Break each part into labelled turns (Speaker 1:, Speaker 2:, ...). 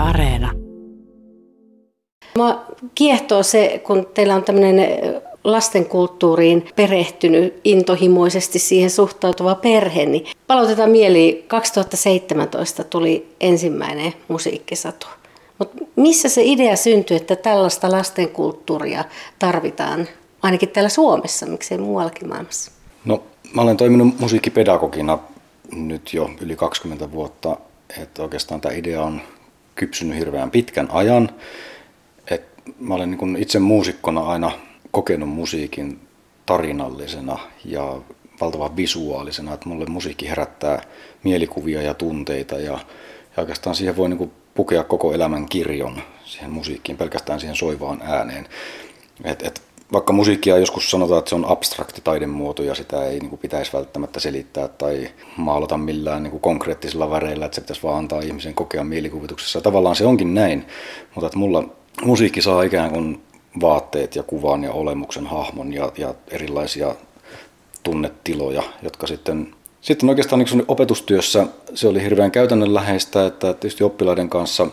Speaker 1: Areena.
Speaker 2: Mua kiehtoo se, kun teillä on tämmöinen lastenkulttuuriin perehtynyt, intohimoisesti siihen suhtautuva perhe. Niin palautetaan mieliin, 2017 tuli ensimmäinen musiikkisatu. Mutta missä se idea syntyi, että tällaista lastenkulttuuria tarvitaan, ainakin täällä Suomessa, miksei muuallakin maailmassa?
Speaker 3: No, mä olen toiminut musiikkipedagogina nyt jo yli 20 vuotta. Että oikeastaan tämä idea on kypsynyt hirveän pitkän ajan. Mä olen niin itse muusikkona aina kokenut musiikin tarinallisena ja valtavan visuaalisena, että mulle musiikki herättää mielikuvia ja tunteita ja oikeastaan siihen voi niin pukea koko elämän kirjon siihen musiikkiin, pelkästään siihen soivaan ääneen. Vaikka musiikkia joskus sanotaan, että se on abstrakti taidemuoto ja sitä ei niin pitäisi välttämättä selittää tai maalata millään niin konkreettisilla väreillä, että se pitäisi vaan antaa ihmisen kokea mielikuvituksessa. Tavallaan se onkin näin, mutta että mulla musiikki saa ikään kuin vaatteet ja kuvan ja olemuksen hahmon ja erilaisia tunnetiloja, jotka sitten oikeastaan niin opetustyössä se oli hirveän käytännönläheistä, että tietysti oppilaiden kanssa,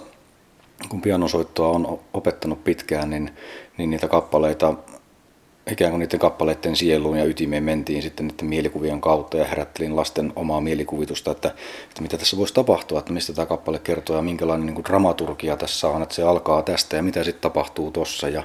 Speaker 3: kun pianosoittoa on opettanut pitkään, niin niitä kappaleita, ikään kuin niiden kappaleiden sieluun ja ytimeen mentiin sitten niiden mielikuvien kautta ja herättelin lasten omaa mielikuvitusta, että mitä tässä voisi tapahtua, että mistä tämä kappale kertoo ja minkälainen niin kuin dramaturgia tässä on, että se alkaa tästä ja mitä sitten tapahtuu tuossa ja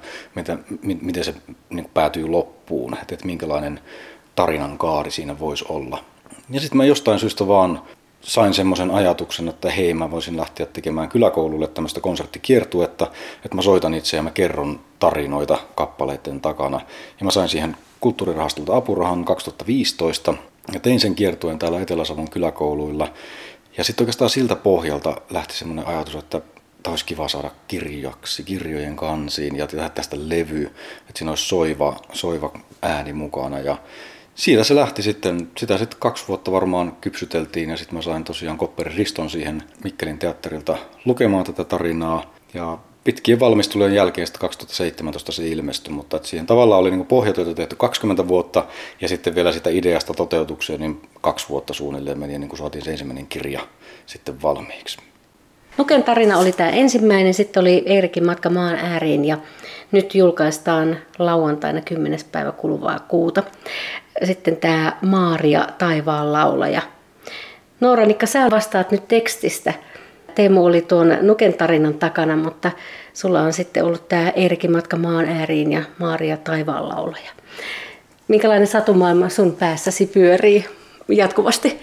Speaker 3: miten se niin kuin päätyy loppuun, että minkälainen tarinan kaari siinä voisi olla. Ja sitten mä jostain syystä vaan sain semmoisen ajatuksen, että hei, mä voisin lähteä tekemään kyläkoululle tämmöistä konserttikiertuetta, että mä soitan itse ja mä kerron tarinoita kappaleiden takana. Ja mä sain siihen Kulttuurirahastolta apurahan 2015 ja tein sen kiertueen täällä Etelä-Savon kyläkouluilla. Ja sitten oikeastaan siltä pohjalta lähti semmoinen ajatus, että tämä olisi kiva saada kirjaksi, kirjojen kansiin ja tehdä tästä levy, että siinä olisi soiva ääni mukana. Ja siitä se lähti sitten, sitä sitten 2 vuotta varmaan kypsyteltiin ja sitten mä sain tosiaan Kopperin Riston siihen Mikkelin teatterilta lukemaan tätä tarinaa. Ja pitkien valmistelujen jälkeen sitten 2017 se ilmestyi, mutta että siihen tavallaan oli niin pohjatyötä tehty 20 vuotta ja sitten vielä sitä ideasta toteutukseen niin 2 vuotta suunnilleen meni niin kuin saatiin se ensimmäinen kirja sitten valmiiksi.
Speaker 2: Nuken tarina oli tämä ensimmäinen, sitten oli Eerikin matka maan ääriin ja nyt julkaistaan lauantaina 10. päivä kuluvaa kuuta. Sitten tämä Maaria taivaan laulaja. Noora-Nikka, sä vastaat nyt tekstistä. Teemu oli tuon Nuken tarinan takana, mutta sulla on sitten ollut tämä Eerikin matka maan ääriin ja Maaria taivaan laulaja. Minkälainen satumaailma sun päässäsi pyörii jatkuvasti?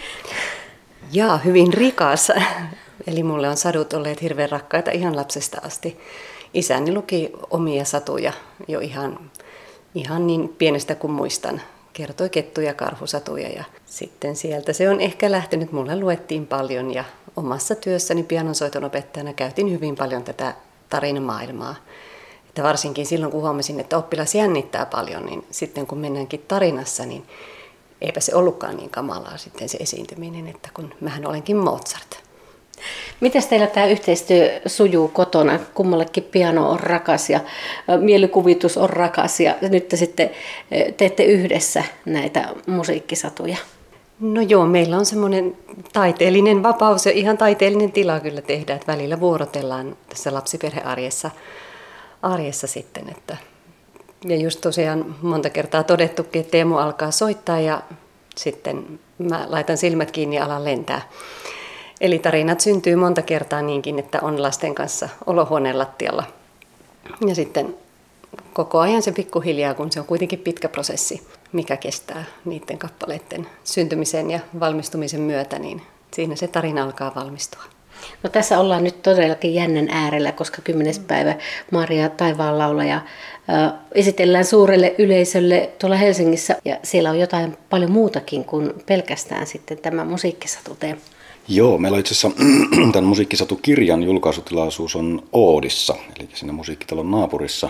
Speaker 4: Jaa, hyvin rikas. Eli mulle on sadut olleet hirveän rakkaita ihan lapsesta asti. Isäni luki omia satuja jo ihan niin pienestä kuin muistan. Kertoi kettu- ja karhusatuja ja sitten sieltä se on ehkä lähtenyt. Mulle luettiin paljon ja omassa työssäni pianonsoiton opettajana käytin hyvin paljon tätä tarinamaailmaa. Että varsinkin silloin, kun huomasin, että oppilas jännittää paljon, niin sitten kun mennäänkin tarinassa, niin eipä se ollutkaan niin kamalaa sitten se esiintyminen, että kun mähän olenkin Mozart.
Speaker 2: Miten teillä tämä yhteistyö sujuu kotona? Kummallekin piano on rakas ja mielikuvitus on rakas ja nyt te sitten teette yhdessä näitä musiikkisatuja.
Speaker 4: No joo, meillä on semmoinen taiteellinen vapaus ja ihan taiteellinen tila kyllä tehdä, että välillä vuorotellaan tässä lapsiperhearjessa sitten. Ja just tosiaan monta kertaa todettukin, että Teemu alkaa soittaa ja sitten mä laitan silmät kiinni ja alan lentää. Eli tarinat syntyy monta kertaa niinkin, että on lasten kanssa olohuoneen lattialla. Ja sitten koko ajan se pikkuhiljaa, kun se on kuitenkin pitkä prosessi, mikä kestää niiden kappaleiden syntymisen ja valmistumisen myötä, niin siinä se tarina alkaa valmistua.
Speaker 2: No tässä ollaan nyt todellakin jännän äärellä, koska 10. päivä Maaria taivaan laulaja esitellään suurelle yleisölle tuolla Helsingissä. Ja siellä on jotain paljon muutakin kuin pelkästään sitten tämä musiikkisatute.
Speaker 3: Joo, meillä itse asiassa tämän musiikkisatu-kirjan julkaisutilaisuus on Oodissa, eli siinä musiikkitalon naapurissa.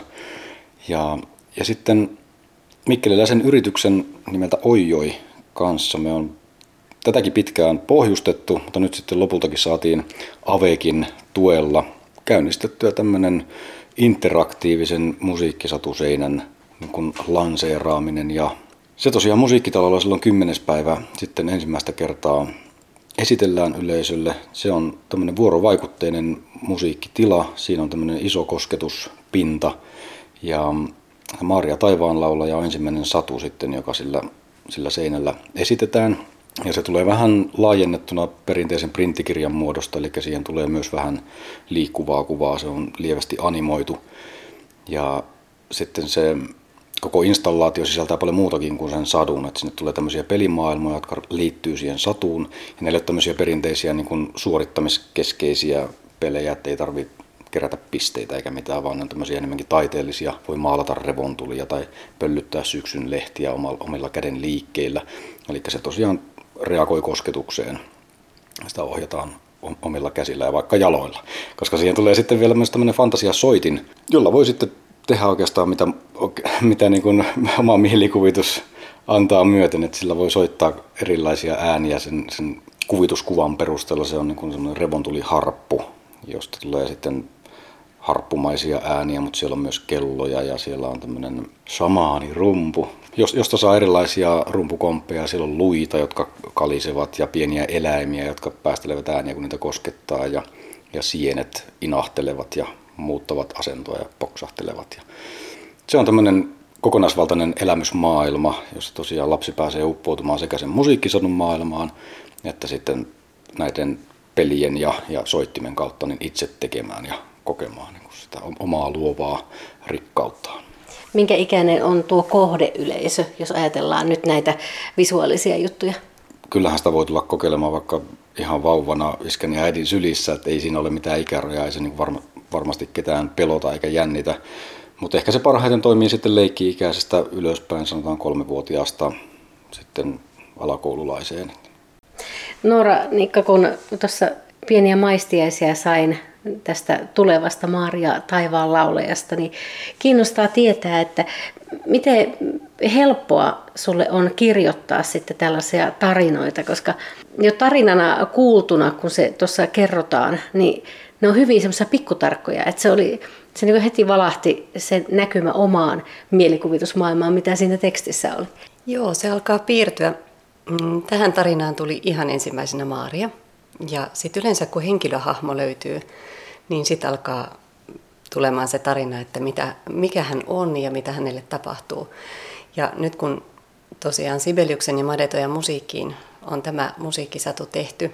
Speaker 3: Ja sitten mikkeliläisen yrityksen nimeltä Oijoi kanssa me on tätäkin pitkään pohjustettu, mutta nyt sitten lopultakin saatiin Avekin tuella käynnistettyä tämmöinen interaktiivisen musiikkisatuseinän niin kuin lanseeraaminen. Ja se tosiaan musiikkitalolla silloin 10. päivä sitten ensimmäistä kertaa esitellään yleisölle. Se on tämmöinen vuorovaikutteinen musiikkitila. Siinä on tämmöinen iso kosketuspinta ja Maaria Taivaanlaulaja on ensimmäinen satu sitten, joka sillä seinällä esitetään. Ja se tulee vähän laajennettuna perinteisen printtikirjan muodosta, eli siihen tulee myös vähän liikkuvaa kuvaa, se on lievästi animoitu. Ja sitten se koko installaatio sisältää paljon muutakin kuin sen sadun, että sinne tulee tämmöisiä pelimaailmoja, jotka liittyy siihen satuun. Ja ne ei ole tämmöisiä perinteisiä niin kuin suorittamiskeskeisiä pelejä, että ei tarvitse kerätä pisteitä eikä mitään, vaan ne on tämmöisiä enemmänkin taiteellisia. Voi maalata revontulia tai pöllyttää syksyn lehtiä omilla käden liikkeillä. Eli se tosiaan reagoi kosketukseen. Sitä ohjataan omilla käsillä ja vaikka jaloilla. Koska siihen tulee sitten vielä myös tämmöinen fantasiasoitin, jolla voi sitten tehdä oikeastaan mitä niin kuin oma mielikuvitus antaa myöten. Että sillä voi soittaa erilaisia ääniä sen kuvituskuvan perusteella. Se on niin kuin semmoinen revontuliharppu, josta tulee sitten harppumaisia ääniä, mutta siellä on myös kelloja ja siellä on tämmöinen shamaanirumpu, josta saa erilaisia rumpukomppeja. Siellä on luita, jotka kalisevat ja pieniä eläimiä, jotka päästelevät ääniä, kun niitä koskettaa ja sienet inahtelevat ja muuttavat asentoa ja poksahtelevat. Ja se on tämmöinen kokonaisvaltainen elämysmaailma, jossa tosiaan lapsi pääsee uppoutumaan sekä sen musiikkisadun maailmaan, että sitten näiden pelien ja soittimen kautta niin itse tekemään ja kokemaan niin sitä omaa luovaa rikkauttaan.
Speaker 2: Minkä ikäinen on tuo kohdeyleisö, jos ajatellaan nyt näitä visuaalisia juttuja?
Speaker 3: Kyllähän sitä voi tulla kokeilemaan vaikka ihan vauvana iskän ja äidin sylissä, että ei siinä ole mitään ikärajoja, ei se niin varmasti ketään pelota eikä jännitä. Mutta ehkä se parhaiten toimii sitten leikki-ikäisestä ylöspäin, sanotaan 3-vuotiaasta sitten alakoululaiseen.
Speaker 2: Noora Nikka, kun tuossa pieniä maistiaisia sain tästä tulevasta Maaria Taivaanlaulajasta, niin kiinnostaa tietää, että miten helppoa sulle on kirjoittaa sitten tällaisia tarinoita, koska jo tarinana kuultuna, kun se tuossa kerrotaan, niin ne on hyvin semmoisia pikkutarkkoja, että se niin heti valahti se näkymä omaan mielikuvitusmaailmaan, mitä siinä tekstissä oli.
Speaker 4: Joo, se alkaa piirtyä. Tähän tarinaan tuli ihan ensimmäisenä Maaria. Ja sitten yleensä kun henkilöhahmo löytyy, niin sitten alkaa tulemaan se tarina, että mikä hän on ja mitä hänelle tapahtuu. Ja nyt kun tosiaan Sibeliuksen ja Madetojan musiikkiin on tämä musiikkisatu tehty,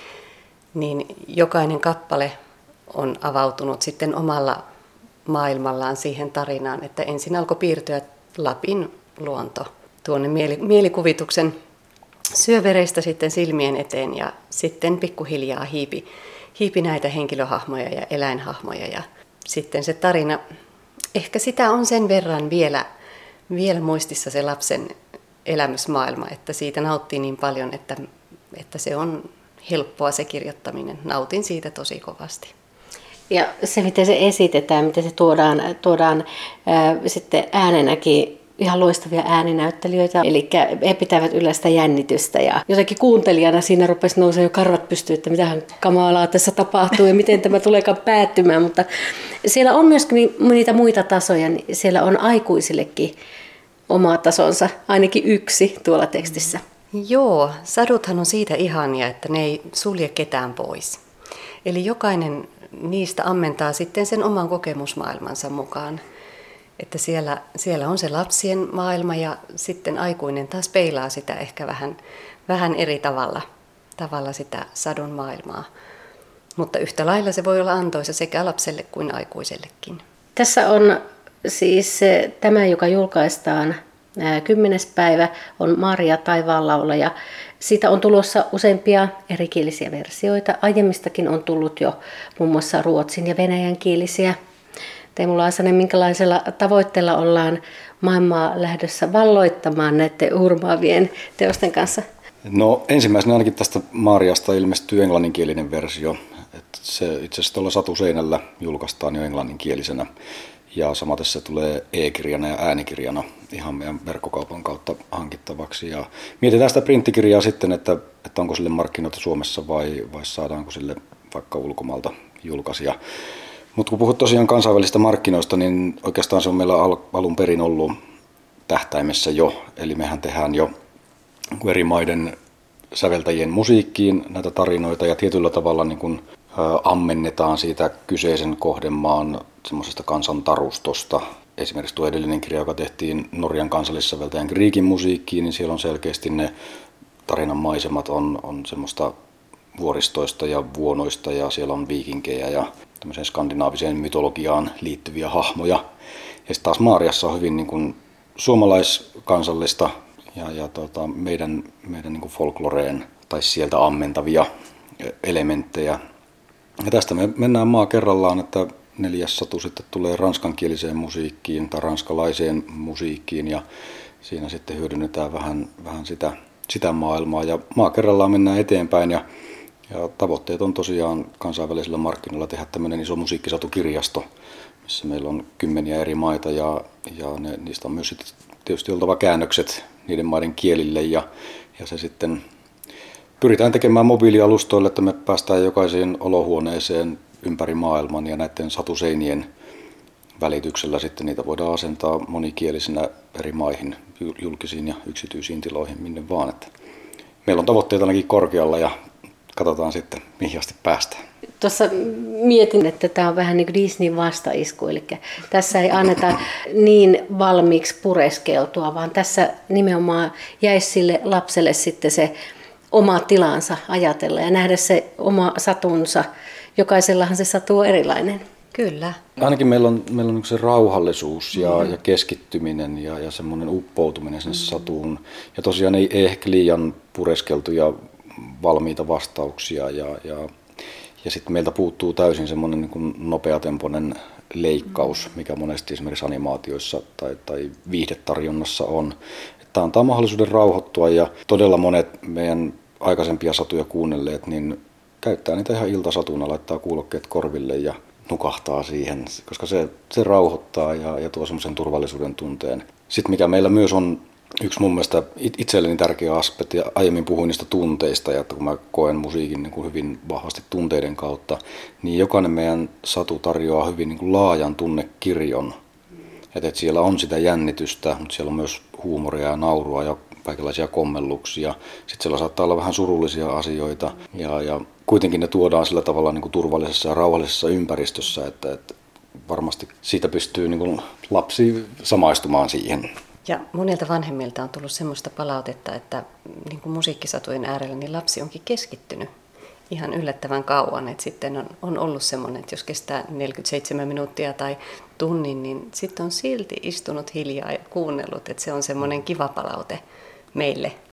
Speaker 4: niin jokainen kappale on avautunut sitten omalla maailmallaan siihen tarinaan, että ensin alkoi piirtyä Lapin luonto tuonne mielikuvituksen syövereistä sitten silmien eteen ja sitten pikkuhiljaa hiipi näitä henkilöhahmoja ja eläinhahmoja ja sitten se tarina, ehkä sitä on sen verran vielä muistissa se lapsen elämysmaailma, että siitä nauttii niin paljon, että se on helppoa se kirjoittaminen. Nautin siitä tosi kovasti.
Speaker 2: Ja se, miten se esitetään, miten se tuodaan sitten äänenäkin, ihan loistavia ääninäyttelijöitä, eli he pitävät yllä sitä jännitystä ja jotenkin kuuntelijana siinä rupesi nousemaan jo karvat pystyyn, että mitähän kamalaa tässä tapahtuu ja miten tämä tuleekaan päättymään, mutta siellä on myöskin niitä muita tasoja, niin siellä on aikuisillekin oma tasonsa, ainakin yksi tuolla tekstissä.
Speaker 4: Joo, saduthan on siitä ihania, että ne ei sulje ketään pois. Eli jokainen niistä ammentaa sitten sen oman kokemusmaailmansa mukaan. Että siellä on se lapsien maailma ja sitten aikuinen taas peilaa sitä ehkä vähän eri tavalla sitä sadun maailmaa. Mutta yhtä lailla se voi olla antoisa sekä lapselle kuin aikuisellekin.
Speaker 2: Tässä on siis tämä, joka julkaistaan 10. päivä, on Maaria Taivaanlaulaja. Siitä on tulossa useampia erikielisiä versioita. Aiemmistakin on tullut jo muun muassa ruotsin ja venäjänkielisiä. Teemu Laasanen, minkälaisella tavoitteella ollaan maailmaa lähdössä valloittamaan näiden hurmaavien teosten kanssa?
Speaker 3: No ensimmäisenä ainakin tästä Maariasta ilmestyy englanninkielinen versio. Että se itse asiassa tuolla satuseinällä julkaistaan jo englanninkielisenä. Ja samaten se tulee e-kirjana ja äänikirjana ihan meidän verkkokaupan kautta hankittavaksi. Ja mietitään sitä printtikirjaa sitten, että onko sille markkinoita Suomessa vai saadaanko sille vaikka ulkomaalta julkaisija. Mutta kun puhut tosiaan kansainvälisistä markkinoista, niin oikeastaan se on meillä alun perin ollut tähtäimessä jo. Eli mehän tehdään jo eri maiden säveltäjien musiikkiin näitä tarinoita ja tietyllä tavalla niin kun ammennetaan siitä kyseisen kohdemaan semmoisesta kansantarustosta. Esimerkiksi tuo edellinen kirja, joka tehtiin Norjan kansallissäveltäjän Griegin musiikkiin, niin siellä on selkeästi ne tarinan maisemat on semmoista vuoristoista ja vuonoista ja siellä on viikinkejä ja tämmöiseen skandinaaviseen mytologiaan liittyviä hahmoja. Ja sitten taas Maariassa on hyvin niin kuin suomalaiskansallista ja meidän niin kuin folkloreen tai sieltä ammentavia elementtejä. Ja tästä me mennään maa kerrallaan, että 4. satu sitten tulee ranskankieliseen musiikkiin tai ranskalaiseen musiikkiin ja siinä sitten hyödynnetään vähän sitä maailmaa ja maa kerrallaan mennään eteenpäin ja tavoitteet on tosiaan kansainvälisillä markkinoilla tehdä tämmöinen iso musiikkisatukirjasto, missä meillä on 10 eri maita ja niistä on myös sitten tietysti oltava käännökset niiden maiden kielille ja se sitten pyritään tekemään mobiilialustoille, että me päästään jokaiseen olohuoneeseen ympäri maailman ja näiden satuseinien välityksellä sitten niitä voidaan asentaa monikielisinä eri maihin, julkisiin ja yksityisiin tiloihin, minne vaan. Että meillä on tavoitteet ainakin korkealla ja katsotaan sitten, mihin asti päästään.
Speaker 2: Tuossa mietin, että tämä on vähän niin kuin Disneyn vastaisku, eli tässä ei anneta niin valmiiksi pureskeltua, vaan tässä nimenomaan jäisi sille lapselle sitten se oma tilansa ajatella ja nähdä se oma satunsa. Jokaisellahan se satu on erilainen.
Speaker 4: Kyllä.
Speaker 3: Ainakin meillä on se rauhallisuus ja keskittyminen ja semmoinen uppoutuminen sinne satuun. Ja tosiaan ei ehkä liian pureskeltuja valmiita vastauksia ja sitten meiltä puuttuu täysin semmoinen niin kuin nopeatempoinen leikkaus, mikä monesti esimerkiksi animaatioissa tai viihdetarjonnassa on. Tämä antaa mahdollisuuden rauhoittua ja todella monet meidän aikaisempia satuja kuunnelleet niin käyttää niitä ihan iltasatuna, laittaa kuulokkeet korville ja nukahtaa siihen, koska se rauhoittaa ja tuo semmoisen turvallisuuden tunteen. Sitten mikä meillä myös on yksi mun mielestä itselleni tärkeä aspekti, ja aiemmin puhuin niistä tunteista, ja että kun mä koen musiikin niin kuin hyvin vahvasti tunteiden kautta, niin jokainen meidän satu tarjoaa hyvin niin kuin laajan tunnekirjon. Että siellä on sitä jännitystä, mutta siellä on myös huumoria ja naurua ja kaikenlaisia kommelluksia. Sitten siellä saattaa olla vähän surullisia asioita ja kuitenkin ne tuodaan sillä tavalla niin kuin turvallisessa ja rauhallisessa ympäristössä, että varmasti siitä pystyy niin kuin lapsi samaistumaan siihen.
Speaker 4: Ja monilta vanhemmilta on tullut semmoista palautetta, että niin kuin musiikkisatujen äärellä niin lapsi onkin keskittynyt ihan yllättävän kauan. Että sitten on ollut semmoinen, että jos kestää 47 minuuttia tai tunnin, niin sitten on silti istunut hiljaa ja kuunnellut. Että se on semmoinen kiva palaute meille